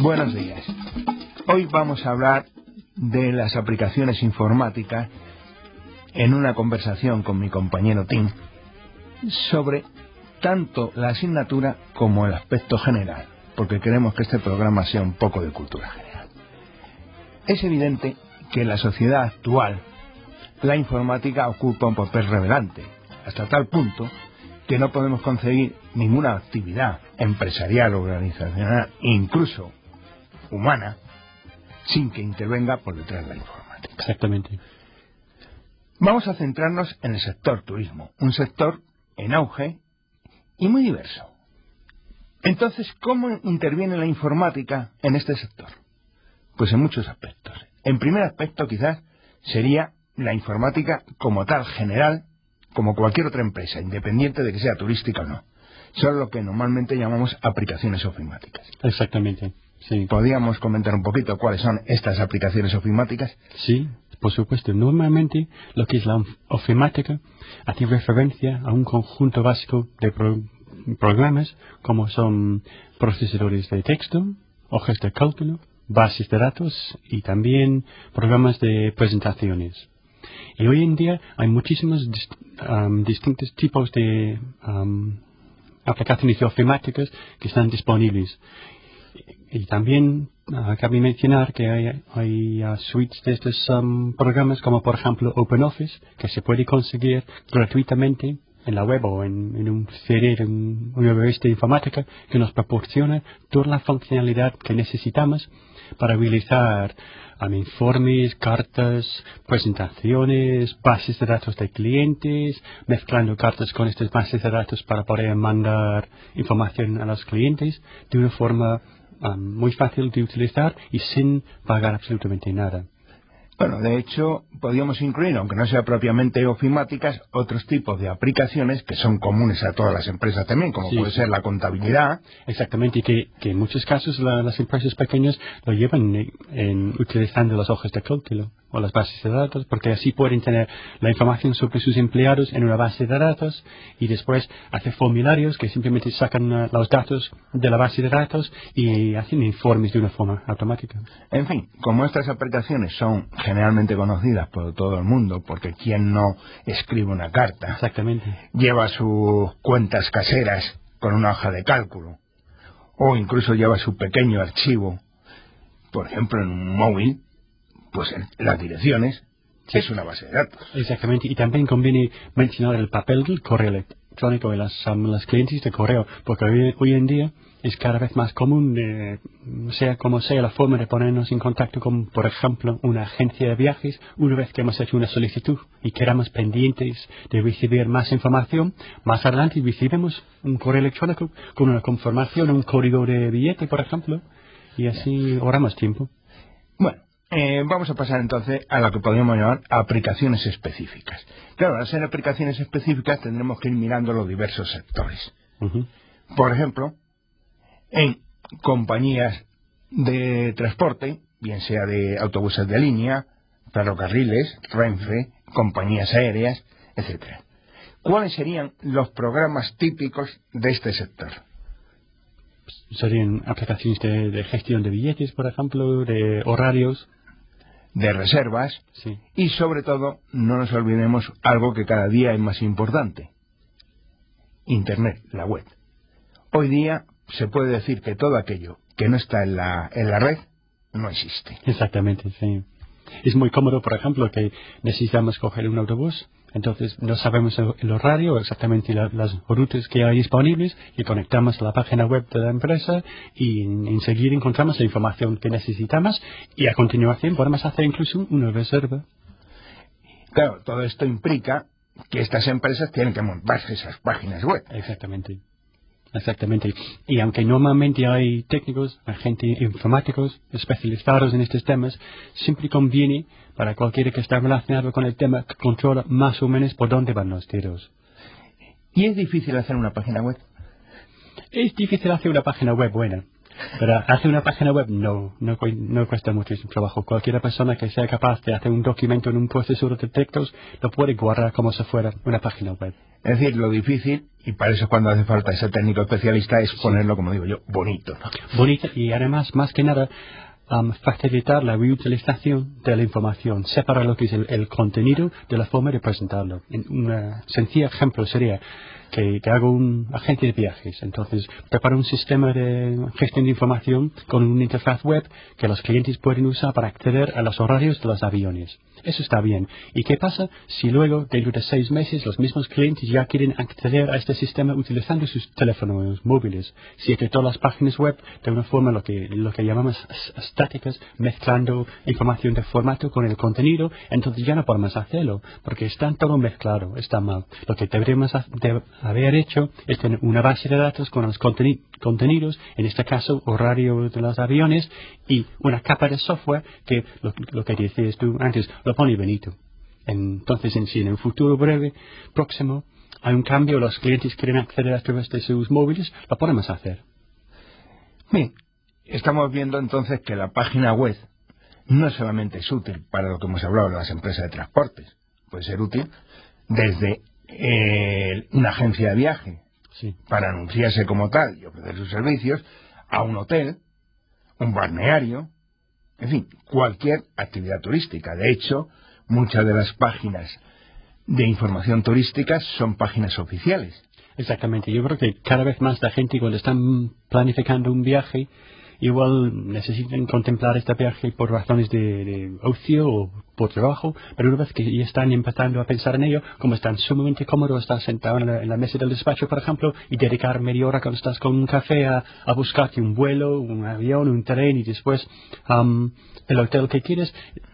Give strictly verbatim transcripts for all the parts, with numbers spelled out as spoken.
Buenos días. Hoy vamos a hablar de las aplicaciones informáticas en una conversación con mi compañero Tim sobre tanto la asignatura como el aspecto general, porque queremos que este programa sea un poco de cultura general. Es evidente que en la sociedad actual la informática ocupa un papel relevante, hasta tal punto que no podemos concebir ninguna actividad empresarial, organizacional, incluso humana, sin que intervenga por detrás de la informática. Exactamente. Vamos a centrarnos en el sector turismo, un sector en auge y muy diverso. Entonces, ¿cómo interviene la informática en este sector? Pues en muchos aspectos. En primer aspecto, quizás, sería la informática como tal, general, como cualquier otra empresa, independiente de que sea turística o no. Son lo que normalmente llamamos aplicaciones ofimáticas. Exactamente, sí. ¿Podríamos comentar un poquito cuáles son estas aplicaciones ofimáticas? Sí, por supuesto. Normalmente lo que es la ofimática hace referencia a un conjunto básico de pro programas como son procesadores de texto, hojas de cálculo, bases de datos y también programas de presentaciones. Y hoy en día hay muchísimos dist um, distintos tipos de um, aplicaciones ofimáticas que están disponibles. Y también uh, cabe mencionar que hay, hay uh, suites de estos um, programas como por ejemplo OpenOffice, que se puede conseguir gratuitamente en la web o en, en un C D de un, una revista informática que nos proporciona toda la funcionalidad que necesitamos para realizar um, informes, cartas, presentaciones, bases de datos de clientes, mezclando cartas con estas bases de datos para poder mandar información a los clientes de una forma um, muy fácil de utilizar y sin pagar absolutamente nada. Bueno, de hecho, podríamos incluir, aunque no sea propiamente ofimáticas, otros tipos de aplicaciones que son comunes a todas las empresas también, como Sí, puede sí. ser la contabilidad. Exactamente, y que, que en muchos casos la, las empresas pequeñas lo llevan en, en, utilizando las hojas de cálculo o las bases de datos, porque así pueden tener la información sobre sus empleados en una base de datos y después hacer formularios que simplemente sacan uh, los datos de la base de datos y hacen informes de una forma automática. En fin, como estas aplicaciones son generalmente conocidas por todo el mundo, porque quien no escribe una carta, Exactamente. lleva sus cuentas caseras con una hoja de cálculo, o incluso lleva su pequeño archivo, por ejemplo en un móvil, pues en las direcciones, sí, es una base de datos. Exactamente, y también conviene mencionar el papel del correo electrónico de las, um, las clientes de correo, porque hoy, hoy en día es cada vez más común, de, sea como sea la forma de ponernos en contacto con, por ejemplo, una agencia de viajes, una vez que hemos hecho una solicitud y quedamos pendientes de recibir más información, más adelante recibimos un correo electrónico con una confirmación, un código de billete, por ejemplo, y así ahorramos tiempo. Bueno, eh, vamos a pasar entonces a lo que podríamos llamar aplicaciones específicas. Claro, al ser aplicaciones específicas tendremos que ir mirando los diversos sectores. Uh-huh. Por ejemplo, en compañías de transporte, bien sea de autobuses de línea, ferrocarriles, Renfe, compañías aéreas, etcétera. ¿Cuáles serían los programas típicos de este sector? Serían aplicaciones de, de gestión de billetes, por ejemplo, de horarios, de reservas, sí. Y sobre todo, no nos olvidemos algo que cada día es más importante: Internet, la web. Hoy día se puede decir que todo aquello que no está en la, en la red no existe. Exactamente, sí. Es muy cómodo, por ejemplo, que necesitamos coger un autobús, entonces no sabemos el, el horario, exactamente la, las rutas que hay disponibles, y conectamos a la página web de la empresa y enseguida encontramos la información que necesitamos y a continuación podemos hacer incluso una reserva. Claro, todo esto implica que estas empresas tienen que montarse esas páginas web. Exactamente. Exactamente. Y aunque normalmente hay técnicos, agentes informáticos especializados en estos temas, siempre conviene para cualquiera que está relacionado con el tema que controla más o menos por dónde van los tiros. ¿Y es difícil hacer una página web? Es difícil hacer una página web buena. Pero hacer una página web no, no, no cuesta muchísimo trabajo. Cualquier persona que sea capaz de hacer un documento en un procesador de textos lo puede guardar como si fuera una página web. Es decir, lo difícil, y para eso cuando hace falta ese técnico especialista, es ponerlo, sí, como digo yo, bonito, ¿no? Bonito, y además, más que nada, um, facilitar la reutilización de la información, separar lo que es el, el contenido de la forma de presentarlo. Un sencillo ejemplo sería que, que hago un agente de viajes, entonces preparo un sistema de gestión de información con una interfaz web que los clientes pueden usar para acceder a los horarios de los aviones. Eso está bien. ¿Y qué pasa si luego, dentro de seis meses, los mismos clientes ya quieren acceder a este sistema utilizando sus teléfonos móviles? Si es que todas las páginas web, de una forma lo que, lo que llamamos estáticas, mezclando información de formato con el contenido, entonces ya no podemos hacerlo, porque está todo mezclado, está mal. Lo que deberíamos de haber hecho es tener una base de datos con los conteni contenidos, en este caso horario de los aviones, y una capa de software que, lo, lo que decías tú antes, lo pone bonito. Entonces, en sí, en un futuro breve, próximo, hay un cambio, los clientes quieren acceder a través de sus móviles, lo podemos hacer. Bien, estamos viendo entonces que la página web no solamente es útil para lo que hemos hablado de las empresas de transportes, puede ser útil desde eh, una agencia de viaje, sí, para anunciarse como tal y ofrecer sus servicios, a un hotel, un balneario, en fin, cualquier actividad turística. De hecho, muchas de las páginas de información turística son páginas oficiales. Exactamente. Yo creo que cada vez más la gente, cuando están planificando un viaje, igual necesitan contemplar este viaje por razones de, de ocio o por trabajo, pero una vez que ya están empezando a pensar en ello, como están sumamente cómodos, estar sentado en la, en la mesa del despacho, por ejemplo, y dedicar media hora cuando estás con un café a, a buscarte un vuelo, un avión, un tren y después um, el hotel que quieres.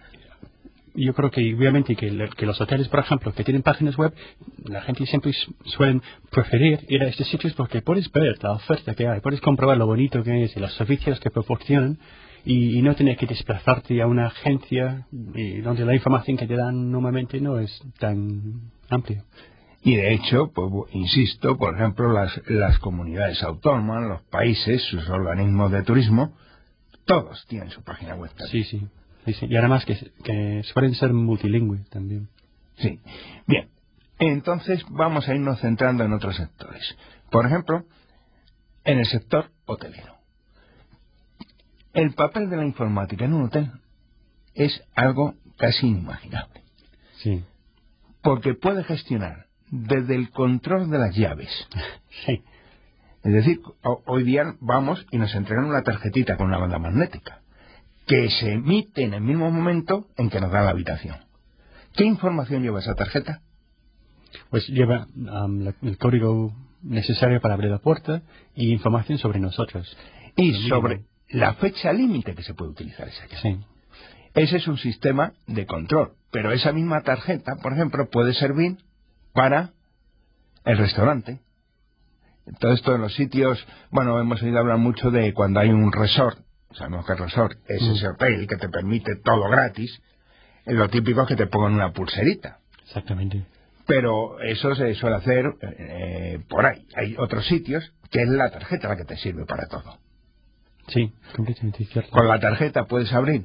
Yo creo que obviamente que, que los hoteles, por ejemplo, que tienen páginas web, la gente siempre suelen preferir ir a estos sitios porque puedes ver la oferta que hay, puedes comprobar lo bonito que es y los servicios que proporcionan y, y no tener que desplazarte a una agencia y donde la información que te dan normalmente no es tan amplia. Y de hecho, pues insisto, por ejemplo, las, las comunidades autónomas, los países, sus organismos de turismo, todos tienen su página web también. Sí, sí. Sí, sí. Y además que, que suelen ser multilingües también. Sí. Bien, entonces vamos a irnos centrando en otros sectores. Por ejemplo, en el sector hotelero. El papel de la informática en un hotel es algo casi inimaginable. Sí. Porque puede gestionar desde el control de las llaves. Sí. Es decir, hoy día vamos y nos entregan una tarjetita con una banda magnética que se emite en el mismo momento en que nos da la habitación. ¿Qué información lleva esa tarjeta? Pues lleva um, la, el código necesario para abrir la puerta y información sobre nosotros. Y sobre la fecha límite que se puede utilizar esa llave. Sí. Ese es un sistema de control, pero esa misma tarjeta, por ejemplo, puede servir para el restaurante. Todo esto en los sitios, bueno, hemos oído hablar mucho de cuando hay un resort. Sabemos que el resort es mm. ese hotel que te permite todo gratis. Lo típico es que te pongan una pulserita. Exactamente. Pero eso se suele hacer eh, por ahí. Hay otros sitios que es la tarjeta la que te sirve para todo. Sí, completamente cierto. Con la tarjeta puedes abrir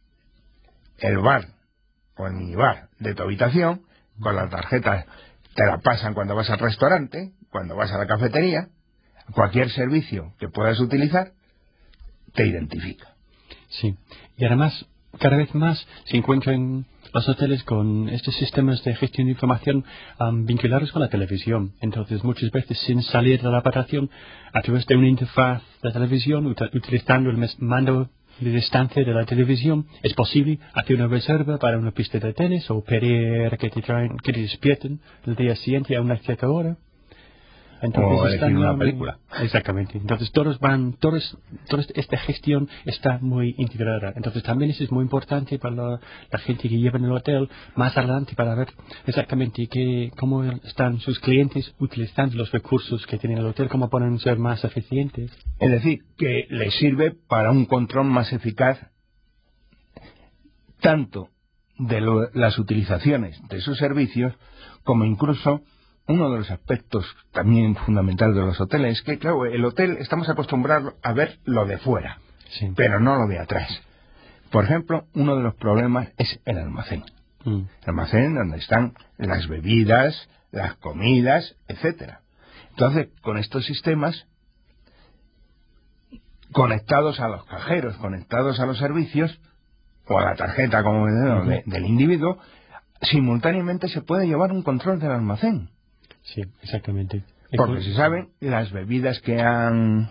el bar o el minibar de tu habitación. Con la tarjeta te la pasan cuando vas al restaurante, cuando vas a la cafetería. Cualquier servicio que puedas utilizar te identifica. Sí, y además cada vez más se encuentran los hoteles con estos sistemas de gestión de información um, vinculados con la televisión. Entonces muchas veces sin salir de la habitación, a través de una interfaz de televisión, ut utilizando el mando de distancia de la televisión, es posible hacer una reserva para una pista de tenis o pedir que te, traen, que te despierten el día siguiente a una cierta hora. Entonces, o elegir una película. Exactamente. Entonces todos van, todos, toda esta gestión está muy integrada. Entonces también eso es muy importante para la, la gente que lleva en el hotel más adelante para ver exactamente qué, cómo están sus clientes utilizando los recursos que tiene el hotel, cómo pueden ser más eficientes. Es decir, que les sirve para un control más eficaz tanto de lo, las utilizaciones de sus servicios como incluso uno de los aspectos también fundamentales de los hoteles es que, claro, el hotel estamos acostumbrados a ver lo de fuera, sí, pero no lo de atrás. Por ejemplo, uno de los problemas es el almacén. Mm. El almacén donde están las bebidas, las comidas, etcétera. Entonces, con estos sistemas conectados a los cajeros, conectados a los servicios o a la tarjeta como uh-huh. de, del individuo, simultáneamente se puede llevar un control del almacén. Sí, exactamente. Porque se saben las bebidas que han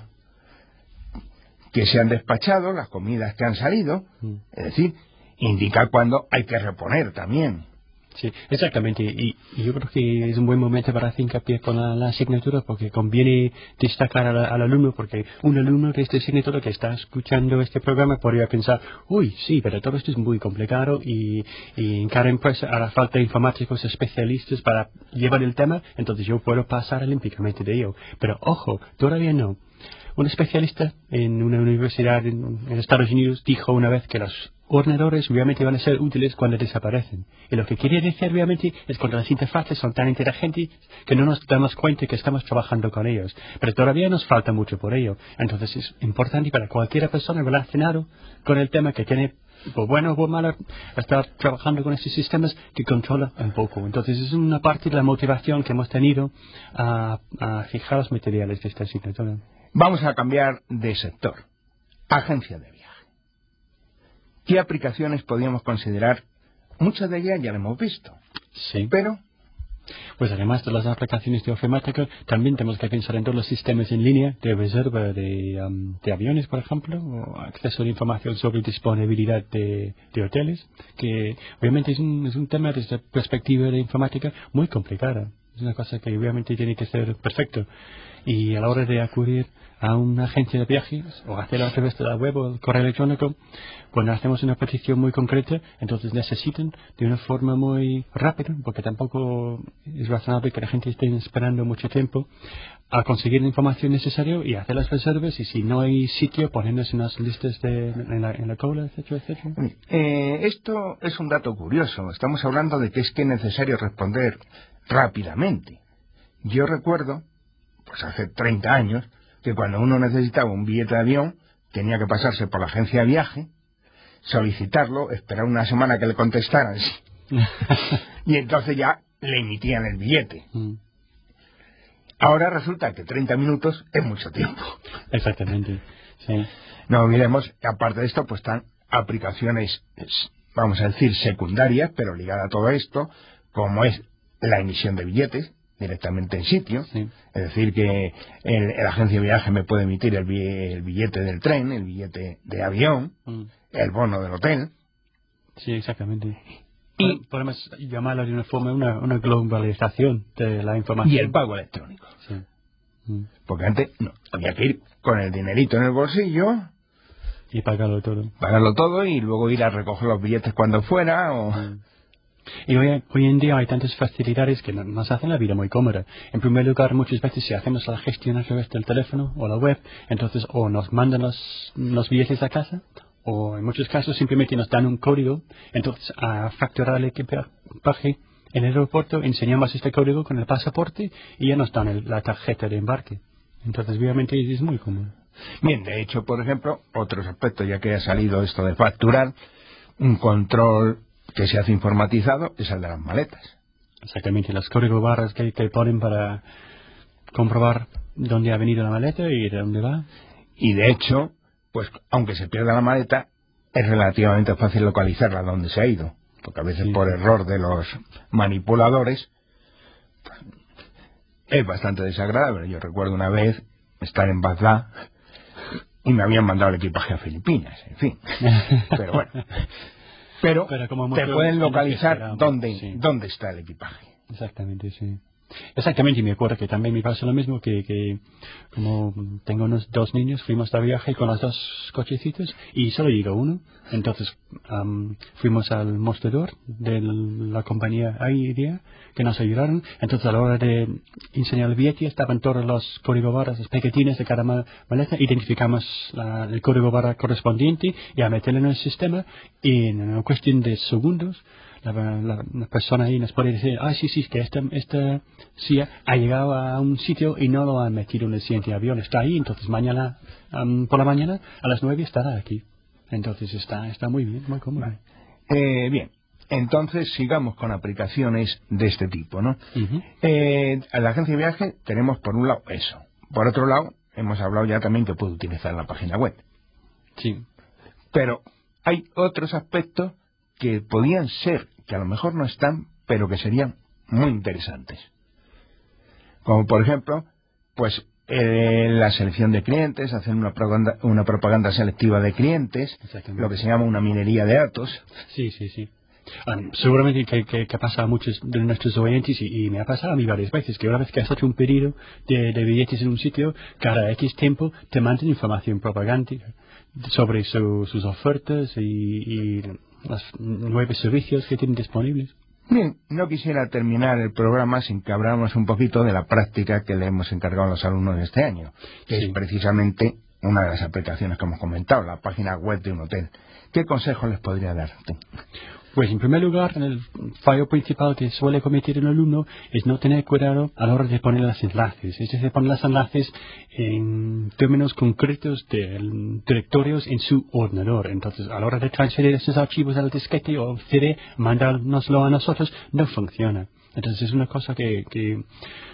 que se han despachado, las comidas que han salido, uh-huh. es decir, indica cuándo hay que reponer también. Sí, exactamente. Y, y yo creo que es un buen momento para hacer hincapié con la, la asignatura, porque conviene destacar al, al alumno, porque un alumno de esta asignatura que está escuchando este programa podría pensar, uy, sí, pero todo esto es muy complicado y, y en cada empresa hará falta informáticos especialistas para llevar el tema, entonces yo puedo pasar olímpicamente de ello. Pero ojo, todavía no. Un especialista en una universidad en, en Estados Unidos dijo una vez que los ordenadores obviamente van a ser útiles cuando desaparecen. Y lo que quiere decir obviamente es cuando las interfaces son tan inteligentes que no nos damos cuenta que estamos trabajando con ellos. Pero todavía nos falta mucho por ello. Entonces es importante para cualquier persona relacionada con el tema que tiene, por bueno o por malo, estar trabajando con estos sistemas que controla un poco. Entonces es una parte de la motivación que hemos tenido a, a fijar los materiales de esta asignatura. Vamos a cambiar de sector. Agencia de viaje. ¿Qué aplicaciones podríamos considerar? Muchas de ellas ya las hemos visto. Sí. Pero... Pues además de las aplicaciones de ofimática, también tenemos que pensar en todos los sistemas en línea de reserva de, um, de aviones, por ejemplo, o acceso a información sobre disponibilidad de, de hoteles, que obviamente es un, es un tema desde la perspectiva de informática muy complicada. Es una cosa que obviamente tiene que ser perfecto. Y a la hora de acudir a una agencia de viajes o hacerlo a través de la web o el correo electrónico, cuando hacemos una petición muy concreta, entonces necesitan de una forma muy rápida, porque tampoco es razonable que la gente esté esperando mucho tiempo a conseguir la información necesaria y hacer las reservas, y si no hay sitio, ponernos en las listas de, en, la, en la cola, etcétera, etcétera. Eh, esto es un dato curioso. Estamos hablando de que es que es necesario responder rápidamente. Yo recuerdo, pues hace treinta años, que cuando uno necesitaba un billete de avión, tenía que pasarse por la agencia de viaje, solicitarlo, esperar una semana que le contestaran, y entonces ya le emitían el billete. Mm. Ahora resulta que treinta minutos es mucho tiempo. Exactamente, sí. No olvidemos que aparte de esto, pues están aplicaciones, vamos a decir, secundarias, pero ligadas a todo esto, como es la emisión de billetes directamente en sitio, sí. Es decir que el, el agencia de viaje me puede emitir el, el billete del tren, el billete de avión, mm. el bono del hotel. Sí, exactamente. Y podemos llamarlo de una forma una, una globalización de la información. Y el pago electrónico. Sí. Mm. Porque antes no, había que ir con el dinerito en el bolsillo y pagarlo todo. Pagarlo todo y luego ir a recoger los billetes cuando fuera o... Mm. Y hoy, hoy en día hay tantas facilidades que nos hacen la vida muy cómoda. En primer lugar, muchas veces si hacemos la gestión a través del teléfono o la web, entonces o nos mandan los, los billetes a casa, o en muchos casos simplemente nos dan un código. Entonces, a facturar el equipaje en el aeropuerto, enseñamos este código con el pasaporte y ya nos dan el, la tarjeta de embarque. Entonces, obviamente, es muy cómodo. Bien, de hecho, por ejemplo, otros aspectos, ya que ha salido esto de facturar, un control que se hace informatizado es el de las maletas. Exactamente, los códigos barras que te ponen para comprobar dónde ha venido la maleta y de dónde va. Y de hecho, pues aunque se pierda la maleta, es relativamente fácil localizarla dónde se ha ido, porque a veces sí, por error de los manipuladores pues, es bastante desagradable. Yo recuerdo una vez estar en Bagdad y me habían mandado el equipaje a Filipinas, en fin. Pero bueno. Pero, Pero como te pueden localizar dónde, sí. dónde está el equipaje. Exactamente, sí. Exactamente, y me acuerdo que también me pasó lo mismo, que, que como tengo unos dos niños, fuimos de viaje con los dos cochecitos y solo llegó uno. Entonces um, fuimos al mostrador de la compañía aérea que nos ayudaron. Entonces a la hora de enseñar el billete estaban todos los códigos barras, los pequeñines de cada maleta. Identificamos la, el código barra correspondiente y a meterlo en el sistema y en una cuestión de segundos la, la, la persona ahí nos puede decir, ah, sí, sí, que esta, esta sí ha llegado a un sitio y no lo han metido en el siguiente avión, está ahí, entonces mañana, um, por la mañana, a las nueve estará aquí. Entonces está, está muy bien, muy cómodo. Vale. Eh, bien. Entonces sigamos con aplicaciones de este tipo, ¿no? Uh-huh. Eh, a la agencia de viaje tenemos por un lado eso. Por otro lado, hemos hablado ya también que puede utilizar la página web. Sí. Pero hay otros aspectos que podían ser, que a lo mejor no están, pero que serían muy interesantes. Como por ejemplo, pues eh, la selección de clientes, hacer una propaganda, una propaganda selectiva de clientes, lo que se llama una minería de datos. Sí, sí, sí. Um, seguramente que, que, que pasa a muchos de nuestros oyentes y, y me ha pasado a mí varias veces que una vez que has hecho un pedido de, de billetes en un sitio, cada X tiempo te mandan información propagándica sobre su, sus ofertas y, y los nuevos servicios que tienen disponibles. Bien, no quisiera terminar el programa sin que habláramos un poquito de la práctica que le hemos encargado a los alumnos de este año, que sí. es precisamente una de las aplicaciones que hemos comentado, la página web de un hotel. ¿Qué consejos les podría dar? Pues en primer lugar, el fallo principal que suele cometer un alumno es no tener cuidado a la hora de poner los enlaces. Es decir, poner los enlaces en términos concretos de directorios en su ordenador. Entonces, a la hora de transferir esos archivos al disquete o C D, mandárnoslo a nosotros, no funciona. Entonces, es una cosa que, que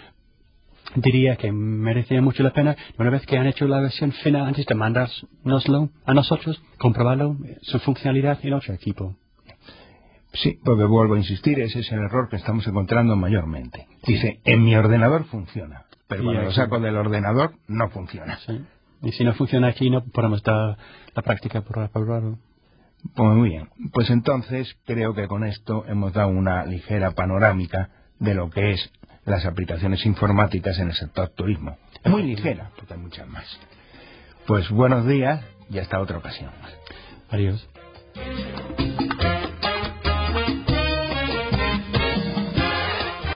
diría que merecía mucho la pena. Una vez que han hecho la versión final, antes de mandárnoslo a nosotros, comprobarlo, su funcionalidad en otro equipo. Sí, porque vuelvo a insistir, ese es el error que estamos encontrando mayormente. Dice, en mi ordenador funciona, pero cuando lo saco del ordenador no funciona. Sí. Y si no funciona aquí, no podemos dar la práctica por aprobarlo. Pues muy bien, pues entonces creo que con esto hemos dado una ligera panorámica de lo que es las aplicaciones informáticas en el sector turismo. Muy ligera, porque hay muchas más. Pues buenos días y hasta otra ocasión. Adiós.